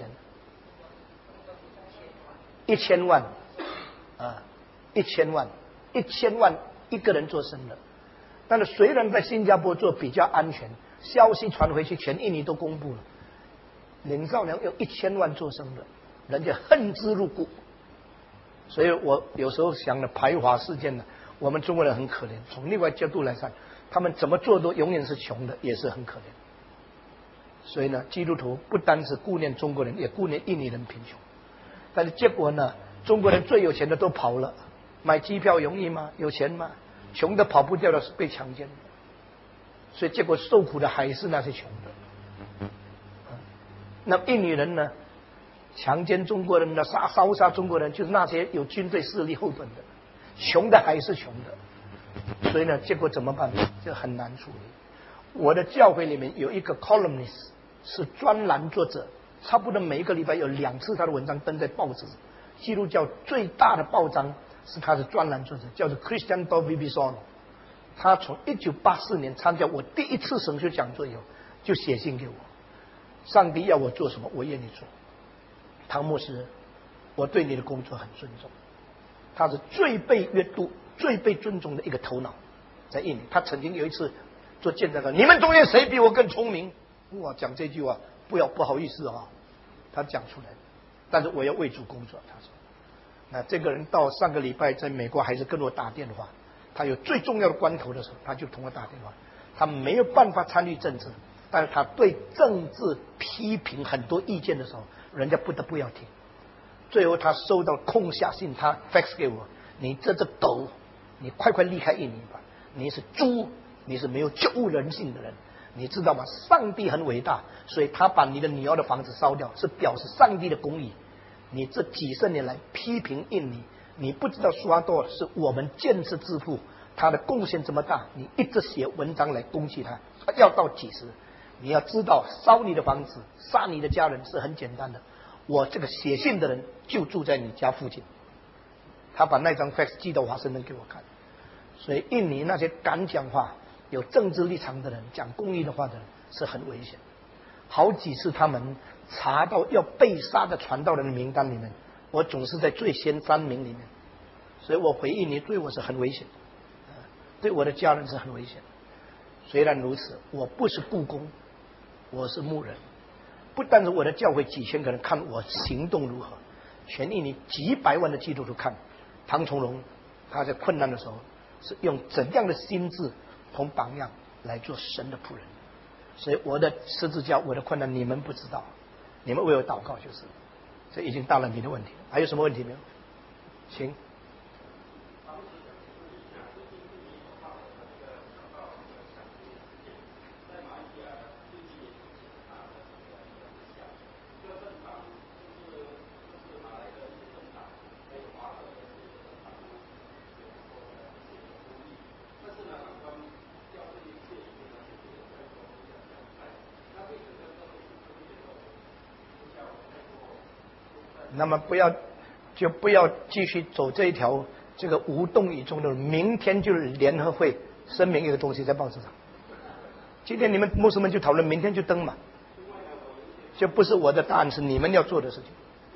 ？1000万啊！1000万，1000万一个人做生的。但是虽然在新加坡做比较安全，消息传回去，全印尼都公布了，林少良有1000万做生的，人家恨之入骨。所以我有时候想了排华事件呢，我们中国人很可怜。从另外角度来看，他们怎么做都永远是穷的，也是很可怜。所以呢，基督徒不单是顾念中国人，也顾念印尼人贫穷。但是结果呢，中国人最有钱的都跑了，买机票容易吗？有钱吗？穷的跑不掉的是被强奸的，所以结果受苦的还是那些穷的。那印尼人呢？强奸中国人的、烧杀中国人，就是那些有军队势力后盾的，穷的还是穷的。所以呢，结果怎么办？这很难处理。我的教会里面有一个 columnist 是专栏作者，差不多每一个礼拜有2次他的文章登在报纸。基督教最大的报章是他的专栏作者，叫做 Christian Vibisono。他从1984年参加我第一次神学讲座以后，就写信给我，上帝要我做什么，我愿意做。唐牧师，我对你的工作很尊重。他是最被阅读、最被尊重的一个头脑，在印尼。他曾经有一次做见证说：“你们中间谁比我更聪明？”哇，讲这句话不好意思啊，他讲出来。但是我要为主工作，他说。那这个人到上个礼拜在美国还是跟我打电话，他有最重要的关头的时候，他就同我打电话。他没有办法参与政治，但是他对政治批评很多意见的时候，人家不得不要听。最后他收到空下信，他 fax 给我：“你这只狗，你快离开印尼吧！你是猪，你是没有觉悟人性的人，你知道吗？上帝很伟大，所以他把你的女儿的房子烧掉，是表示上帝的公义。你这几十年来批评印尼，你不知道苏哈多是我们建设之父，他的贡献这么大，你一直写文章来攻击他，要到几时？你要知道，烧你的房子、杀你的家人是很简单的。我这个写信的人就住在你家附近。”他把那张 fax 寄到华盛顿给我看。所以印尼那些敢讲话、有政治立场的人、讲公益的话的人是很危险。好几次他们查到要被杀的传道人的名单里面，我总是在最先3名里面。所以我回印尼对我是很危险，对我的家人是很危险。虽然如此，我不是雇工，我是牧人。不但是我的教会几千个人看我行动如何，全印尼几百万的基督徒看唐崇荣他在困难的时候是用怎样的心智同榜样来做神的仆人。所以我的十字架、我的困难你们不知道，你们为我祷告就是。这已经答了你的问题了。还有什么问题没有？请。那么不要就不要继续走这一条这个无动于衷的路。明天就是联合会声明一个东西在报纸上，今天你们牧师们就讨论，明天就登嘛，就不是我的答案，是你们要做的事情。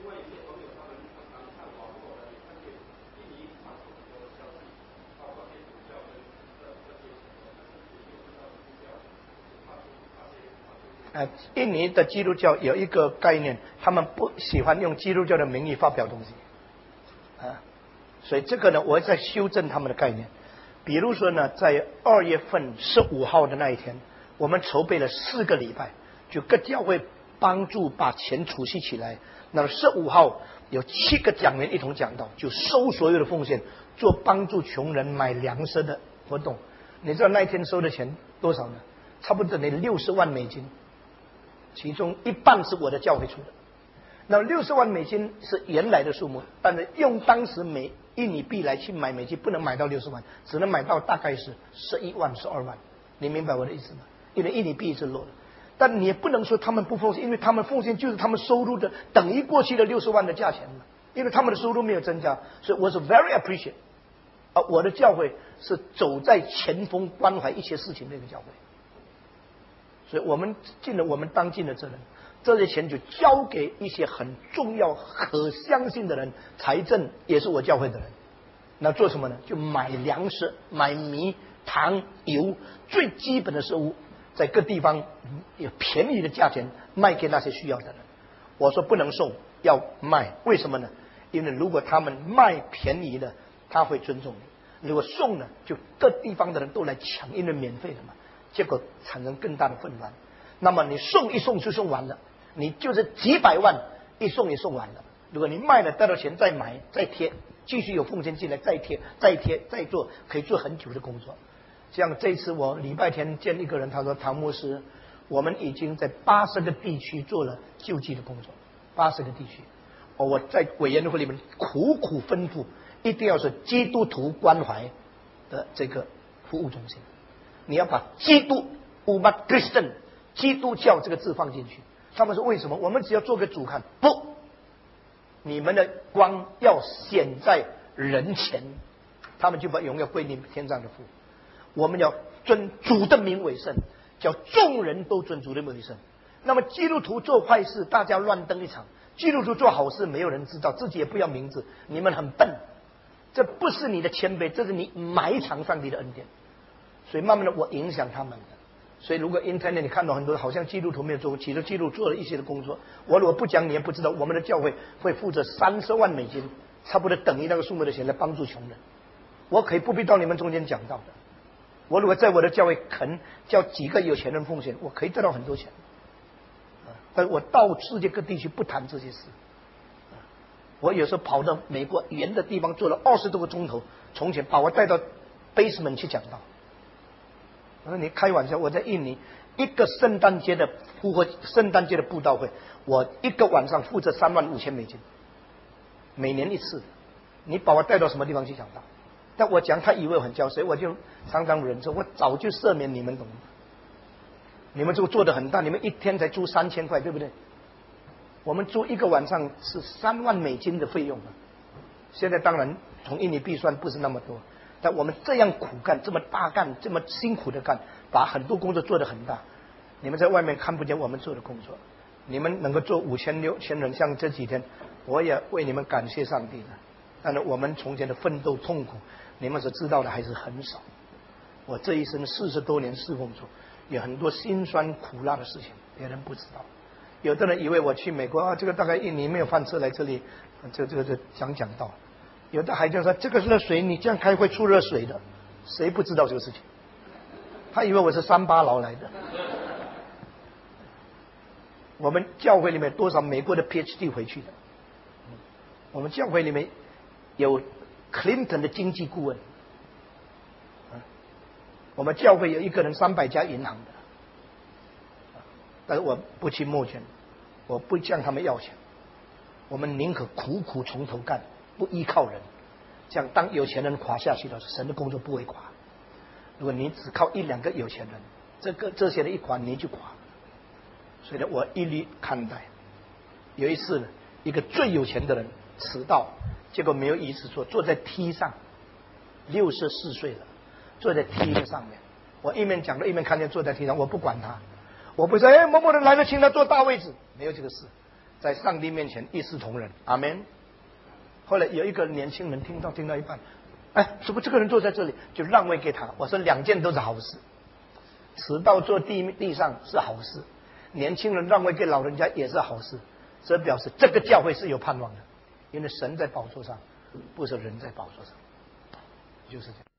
印尼的基督教有一个概念，他们不喜欢用基督教的名义发表东西，所以这个呢，我在修正他们的概念。比如说呢，在2月份15号的那一天，我们筹备了4个礼拜，就各教会帮助把钱储蓄起来。那么15号有7个讲员一同讲道，就收所有的奉献，做帮助穷人买粮食的活动。你知道那一天收的钱多少呢？差不多等于60万美金。其中一半是我的教会出的，那60万美金是原来的数目，但是用当时印尼币来去买美金，不能买到60万，只能买到大概是11万、12万。你明白我的意思吗？因为印尼币是落的，但你也不能说他们不奉献，因为他们奉献就是他们收入的等于过去的60万的价钱嘛，因为他们的收入没有增加，所以我是 very appreciate。我的教会是走在前锋关怀一切事情的一个教会。所以我们尽了我们当尽的责任，这些钱就交给一些很重要、可相信的人，财政也是我教会的人。那做什么呢？就买粮食、买米、糖、油，最基本的食物，在各地方有便宜的价钱卖给那些需要的人。我说不能送，要卖，为什么呢？因为如果他们卖便宜的，他会尊重你；如果送呢，就各地方的人都来抢，因为免费的嘛。结果产生更大的混乱。那么你送一送就送完了，你就是几百万一送也送完了。如果你卖了得到钱再买再贴，继续有奉献进来再贴再贴再做，可以做很久的工作。像这次我礼拜天见一个人，他说唐牧师，我们已经在80个地区做了救济的工作，80个地区。我在委员会里面苦苦吩咐，一定要是基督徒关怀的这个服务中心。你要把基督 umat Kristen 基督教这个字放进去。他们说为什么？我们只要做个主看，不，你们的光要显在人前，他们就把荣耀归你天上的父。我们要尊主的名为圣，叫众人都尊主的名为圣。那么基督徒做坏事，大家乱登一场；基督徒做好事，没有人知道，自己也不要名字，你们很笨。这不是你的谦卑，这是你埋藏上帝的恩典。所以慢慢的我影响他们的。所以如果 internet 你看到很多好像基督徒没有做，其实基督徒做了一些的工作，我如果不讲你也不知道。我们的教会会负责30万美金，差不多等于那个数目的钱来帮助穷人。我可以不必到你们中间讲道的。我如果在我的教会肯叫几个有钱人奉献，我可以得到很多钱。但我到世界各地去不谈这些事。我有时候跑到美国远的地方做了20多个钟头，从前把我带到 basement 去讲道。我说你开玩笑，我在印尼一个圣诞节的布道会，我一个晚上负责3万5千美金，每年一次。你把我带到什么地方去讲道？但我讲他以为我很骄傲，所以我就常常忍受。我早就赦免你们，懂吗？你们就做得很大，你们一天才租3000块，对不对？我们租一个晚上是3万美金的费用啊。现在当然从印尼币算不是那么多。但我们这样苦干，这么大干，这么辛苦的干，把很多工作做得很大。你们在外面看不见我们做的工作，你们能够做5000、6000人，像这几天，我也为你们感谢上帝的。但是我们从前的奋斗痛苦，你们所知道的还是很少。我这一生40多年侍奉主，有很多辛酸苦辣的事情，别人不知道。有的人以为我去美国这个大概1年没有饭吃，来这里这讲道。有的还就说这个热水你这样开会出热水的，谁不知道这个事情？他以为我是38劳来的。我们教会里面多少美国的 PhD 回去的？我们教会里面有 Clinton 的经济顾问，我们教会有一个人300家银行的，但是我不去募捐，我不向他们要钱，我们宁可苦苦从头干。不依靠人，这样当有钱人垮下去了，神的工作不会垮。如果你只靠1、2个有钱人，这些人一垮你就垮。所以呢，我一律看待。有一次呢，一个最有钱的人迟到，结果没有椅子坐在梯上，64岁了，坐在梯子上面。我一面讲着一面看见坐在梯上，我不管他，我不说某某人来了，请他坐大位置，没有这个事，在上帝面前一视同仁，阿们。后来有一个年轻人听到一半，怎么这个人坐在这里，就让位给他。我说两件都是好事，迟到坐地上是好事，年轻人让位给老人家也是好事，这表示这个教会是有盼望的，因为神在宝座上，不是人在宝座上，就是这样。